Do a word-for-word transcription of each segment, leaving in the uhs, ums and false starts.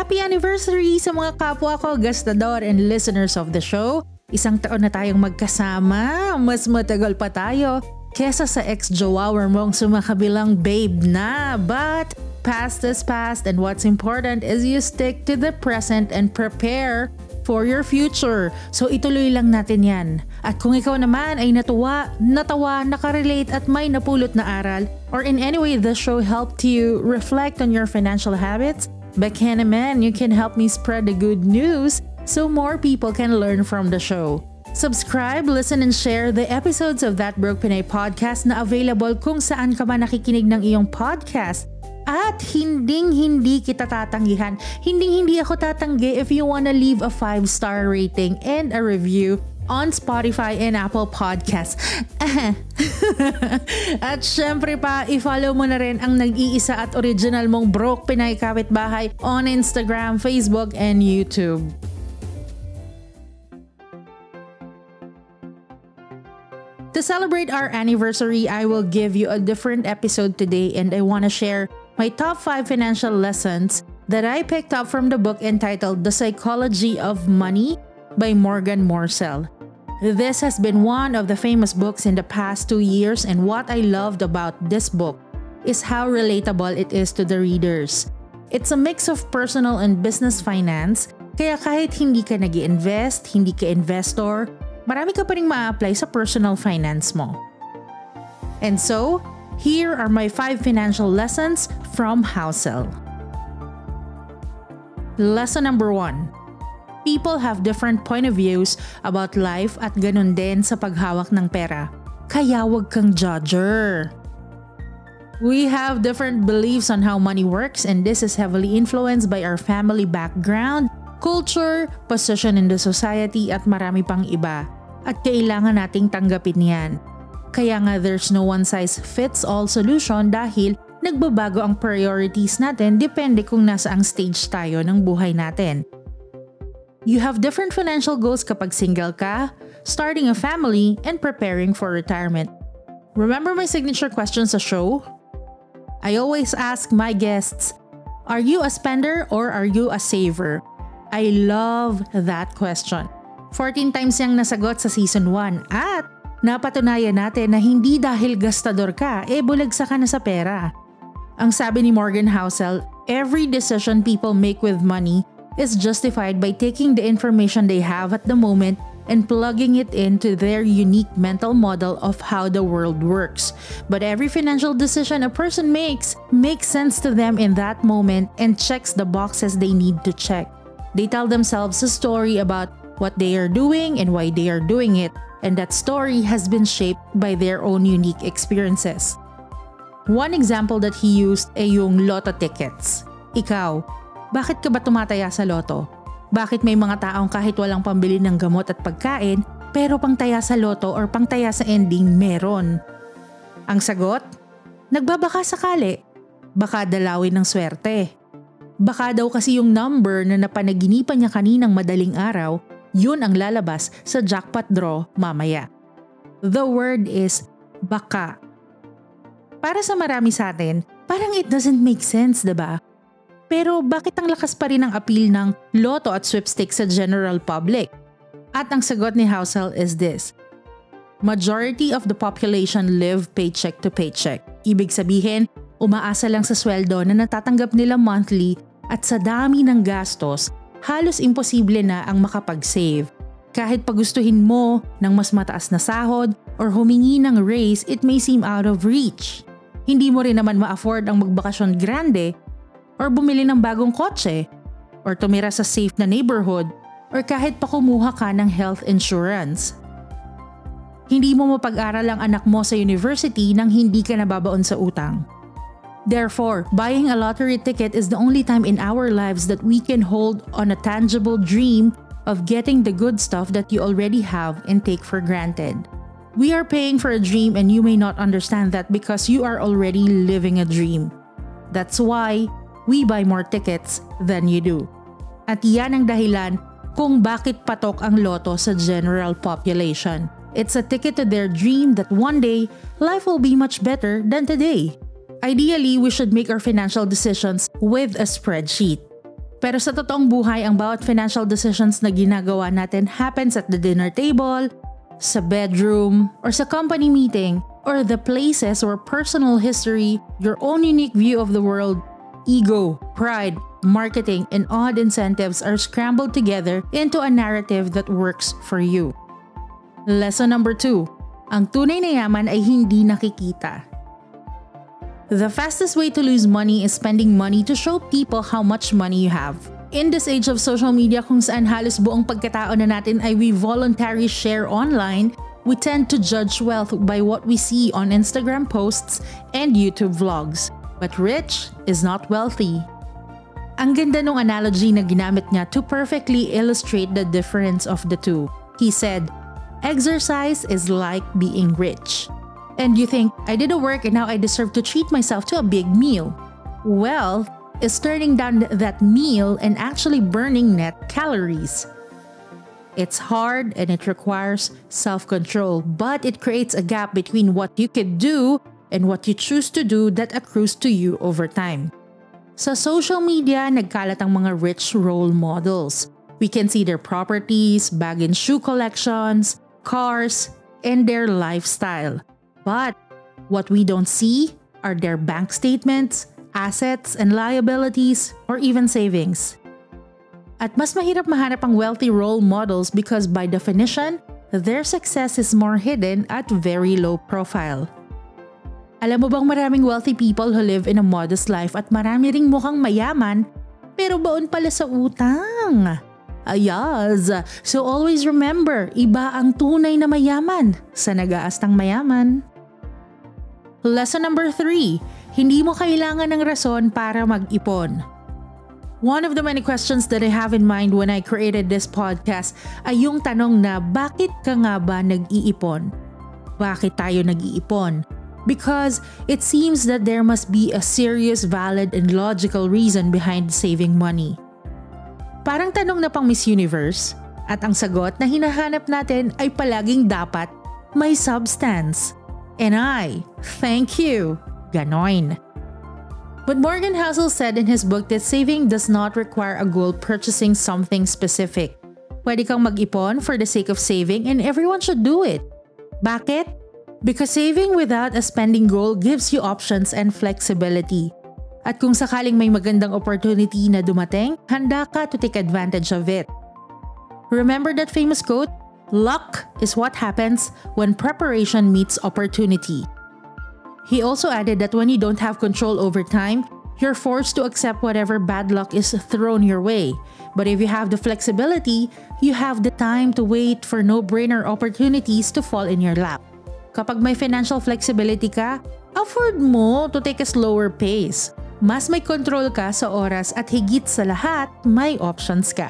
happy anniversary sa mga kapwa ko, gastador and listeners of the show. Isang taon na tayong magkasama, mas matagal pa tayo kesa sa ex-jowa mong sumakabilang babe na. But past is past and what's important is you stick to the present and prepare for your future. So ituloy lang natin yan. At kung ikaw naman ay natuwa, natawa, nakarelate at may napulot na aral, or in any way this show helped you reflect on your financial habits, baka naman you can help me spread the good news so more people can learn from the show. Subscribe, listen, and share the episodes of That Broke Pinay podcast na available kung saan ka man nakikinig ng iyong podcast. At hinding-hindi kita tatanggihan. Hinding-hindi ako tatanggi if you wanna leave a five star rating and a review on Spotify and Apple Podcasts. At syempre pa, i-follow mo na rin ang nag-iisa at original mong Broke Pinay Kapitbahay on Instagram, Facebook, and YouTube. To celebrate our anniversary, I will give you a different episode today, and I want to share my top five financial lessons that I picked up from the book entitled The Psychology of Money by Morgan Morsell. This has been one of the famous books in the past two years, and what I loved about this book is how relatable it is to the readers. It's a mix of personal and business finance, kaya kahit hindi ka nag-i-invest, hindi ka investor, marami ka pa rin ma-apply sa personal finance mo. And so, here are my five financial lessons from Housel. Lesson number one. People have different point of views about life at ganun din sa paghawak ng pera. Kaya wag kang judger. We have different beliefs on how money works, and this is heavily influenced by our family background, culture, position in the society at marami pang iba. At kailangan nating tanggapin yan. Kaya nga there's no one-size-fits-all solution dahil nagbabago ang priorities natin depende kung nasa ang stage tayo ng buhay natin. You have different financial goals kapag single ka, starting a family, and preparing for retirement. Remember my signature question sa show? I always ask my guests, are you a spender or are you a saver? I love that question. fourteen times yung nasagot sa season one at napatunayan natin na hindi dahil gastador ka, eh bulagsa ka na sa pera. Ang sabi ni Morgan Housel, every decision people make with money is justified by taking the information they have at the moment and plugging it into their unique mental model of how the world works. But every financial decision a person makes makes sense to them in that moment and checks the boxes they need to check. They tell themselves a story about what they are doing and why they are doing it, and that story has been shaped by their own unique experiences. One example that he used ay yung lotto tickets. Ikaw, bakit ka ba tumataya sa lotto? Bakit may mga taong kahit walang pambili ng gamot at pagkain, pero pangtaya sa lotto or pangtaya sa ending meron? Ang sagot? Nagbabaka sakali. Baka dalawin ng swerte. Baka daw kasi yung number na napanaginipan niya kaninang madaling araw, yun ang lalabas sa jackpot draw mamaya. The word is baka. Para sa marami sa atin, parang it doesn't make sense, diba? Pero bakit ang lakas pa rin ang appeal ng lotto at sweepstakes sa general public? At ang sagot ni Housel is this. Majority of the population live paycheck to paycheck. Ibig sabihin, umaasa lang sa sweldo na natatanggap nila monthly at sa dami ng gastos, halos imposible na ang makapag-save. Kahit pagustuhin mo ng mas mataas na sahod or humingi ng raise, it may seem out of reach. Hindi mo rin naman ma-afford ang magbakasyon grande or bumili ng bagong kotse or tumira sa safe na neighborhood or kahit pa kumuha ka ng health insurance. Hindi mo mapag-aral ang anak mo sa university nang hindi ka nababaon sa utang. Therefore, buying a lottery ticket is the only time in our lives that we can hold on a tangible dream of getting the good stuff that you already have and take for granted. We are paying for a dream and you may not understand that because you are already living a dream. That's why we buy more tickets than you do. At yan ang dahilan kung bakit patok ang lotto sa general population. It's a ticket to their dream that one day, life will be much better than today. Ideally, we should make our financial decisions with a spreadsheet. Pero sa totoong buhay, ang bawat financial decisions na ginagawa natin happens at the dinner table, sa bedroom, or sa company meeting, or the places where personal history, your own unique view of the world, ego, pride, marketing, and odd incentives are scrambled together into a narrative that works for you. Lesson number two. Ang tunay na yaman ay hindi nakikita. The fastest way to lose money is spending money to show people how much money you have. In this age of social media kung saan halos buong pagkatao na natin ay we voluntarily share online, we tend to judge wealth by what we see on Instagram posts and YouTube vlogs. But rich is not wealthy. Ang ganda nung analogy na ginamit niya to perfectly illustrate the difference of the two. He said, exercise is like being rich. And you think, I did the work and now I deserve to treat myself to a big meal. Wealth is turning down that meal and actually burning net calories. It's hard and it requires self-control, but it creates a gap between what you could do and what you choose to do that accrues to you over time. Sa social media, nagkalat ang mga rich role models. We can see their properties, bag and shoe collections, cars, and their lifestyle. But what we don't see are their bank statements, assets and liabilities, or even savings. At mas mahirap mahanap ang wealthy role models because by definition, their success is more hidden at very low profile. Alam mo bang maraming wealthy people who live in a modest life at marami ring mukhang mayaman pero baon pala sa utang? Ayaz! So always remember, iba ang tunay na mayaman sa nag-aastang mayaman. Lesson number three. Hindi mo kailangan ng rason para mag-ipon. One of the many questions that I have in mind when I created this podcast ay yung tanong na bakit ka nga ba nag-iipon? Bakit tayo nag-iipon? Because it seems that there must be a serious, valid, and logical reason behind saving money. Parang tanong na pang Miss Universe, at ang sagot na hinahanap natin ay palaging dapat may substance. And I, thank you, ganon. But Morgan Housel said in his book that saving does not require a goal purchasing something specific. Pwede kang mag-ipon for the sake of saving and everyone should do it. Bakit? Because saving without a spending goal gives you options and flexibility. At kung sakaling may magandang opportunity na dumating, handa ka to take advantage of it. Remember that famous quote? Luck is what happens when preparation meets opportunity. He also added that when you don't have control over time, you're forced to accept whatever bad luck is thrown your way. But if you have the flexibility, you have the time to wait for no-brainer opportunities to fall in your lap. Kapag may financial flexibility ka, afford mo to take a slower pace. Mas may control ka sa oras at higit sa lahat, may options ka.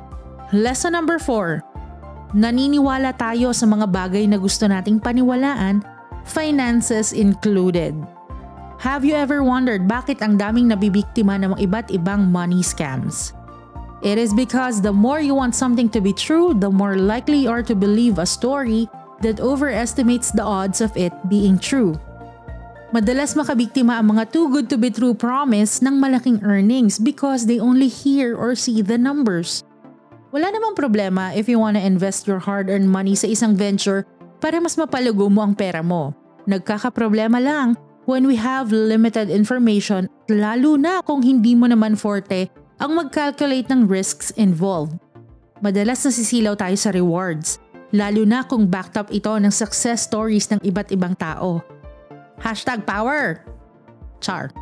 Lesson number four. Naniniwala tayo sa mga bagay na gusto nating paniwalaan, finances included. Have you ever wondered bakit ang daming nabibiktima ng iba't ibang money scams? It is because the more you want something to be true, the more likely you are to believe a story that overestimates the odds of it being true. Madalas makabiktima ang mga too good to be true promise ng malaking earnings because they only hear or see the numbers. Wala namang problema if you wanna invest your hard-earned money sa isang venture para mas mapalugo mo ang pera mo. Nagkakaproblema lang when we have limited information, lalo na kung hindi mo naman forte ang mag-calculate ng risks involved. Madalas nasisilaw tayo sa rewards, lalo na kung backed up ito ng success stories ng iba't ibang tao. Hashtag power! Char.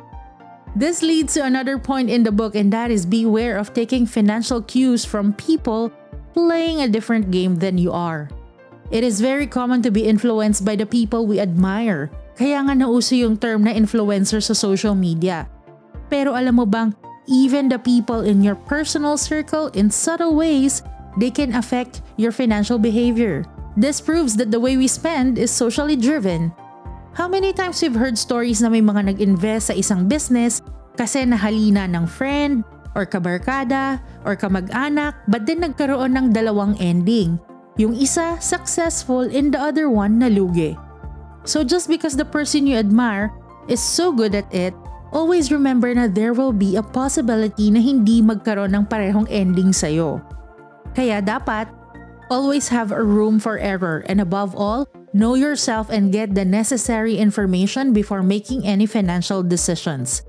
This leads to another point in the book, and that is beware of taking financial cues from people playing a different game than you are. It is very common to be influenced by the people we admire. Kaya nga nauso yung term na influencer sa social media. Pero alam mo bang, even the people in your personal circle in subtle ways, they can affect your financial behavior. This proves that the way we spend is socially driven. How many times we've heard stories na may mga nag-invest sa isang business kasi nahalina ng friend, or kabarkada, or kamag-anak, but then nagkaroon ng dalawang ending. Yung isa successful and the other one nalugi. So just because the person you admire is so good at it, always remember na there will be a possibility na hindi magkaroon ng parehong ending sa'yo. Kaya dapat, always have a room for error, and above all, know yourself and get the necessary information before making any financial decisions.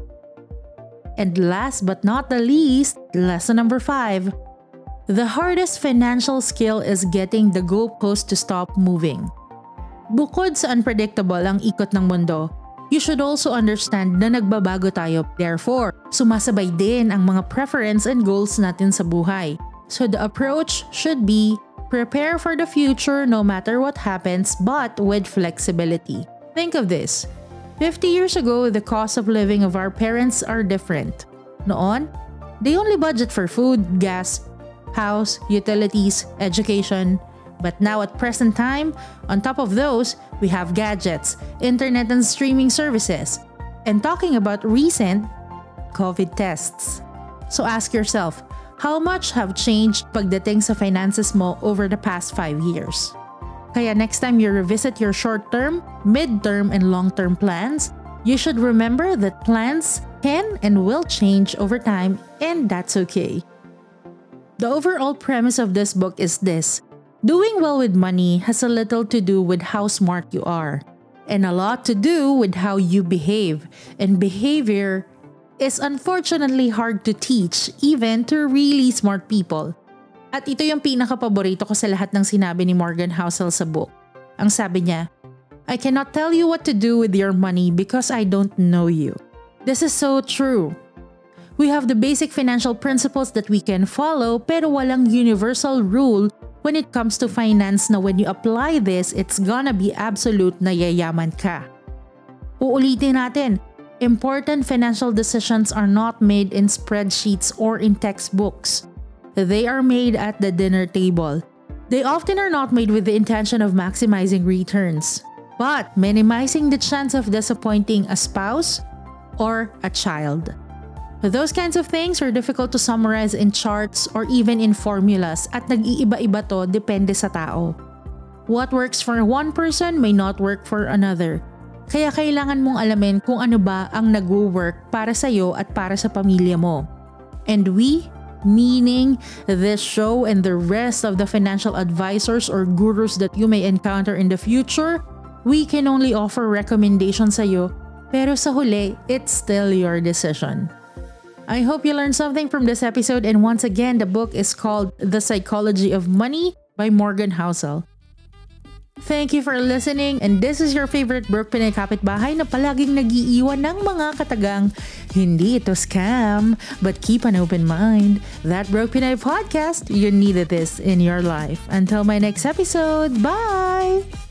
And last but not the least, lesson number five. The hardest financial skill is getting the goalpost to stop moving. Bukod sa unpredictable ang ikot ng mundo, you should also understand na nagbabago tayo. Therefore, sumasabay din ang mga preference and goals natin sa buhay. So the approach should be prepare for the future no matter what happens, but with flexibility. Think of this. fifty years ago, the cost of living of our parents are different. Noon, they only budget for food, gas, house, utilities, education. But now at present time, on top of those, we have gadgets, internet and streaming services. And talking about recent, COVID tests. So ask yourself, how much have changed pagdating sa finances mo over the past five years? Kaya next time you revisit your short-term, mid-term, and long-term plans, you should remember that plans can and will change over time, and that's okay. The overall premise of this book is this. Doing well with money has a little to do with how smart you are, and a lot to do with how you behave, and behavior is unfortunately hard to teach even to really smart people. At ito yung pinaka-paborito ko sa lahat ng sinabi ni Morgan Housel sa book. Ang sabi niya, I cannot tell you what to do with your money because I don't know you. This is so true. We have the basic financial principles that we can follow pero walang universal rule when it comes to finance na when you apply this, it's gonna be absolute na yayaman ka. Uulitin natin, important financial decisions are not made in spreadsheets or in textbooks. They are made at the dinner table. They often are not made with the intention of maximizing returns, but minimizing the chance of disappointing a spouse or a child. Those kinds of things are difficult to summarize in charts or even in formulas at nag-iiba-iba to depende sa tao. What works for one person may not work for another. Kaya kailangan mong alamin kung ano ba ang nag-work para sa'yo at para sa pamilya mo. And we, meaning this show and the rest of the financial advisors or gurus that you may encounter in the future, we can only offer recommendations sa'yo, pero sa huli, it's still your decision. I hope you learned something from this episode, and once again, the book is called The Psychology of Money by Morgan Housel. Thank you for listening, and this is your favorite Broke Pinay Kapitbahay na palaging nag-iiwan ng mga katagang, hindi ito scam, but keep an open mind. That Broke Pinay podcast, you needed this in your life. Until my next episode, bye!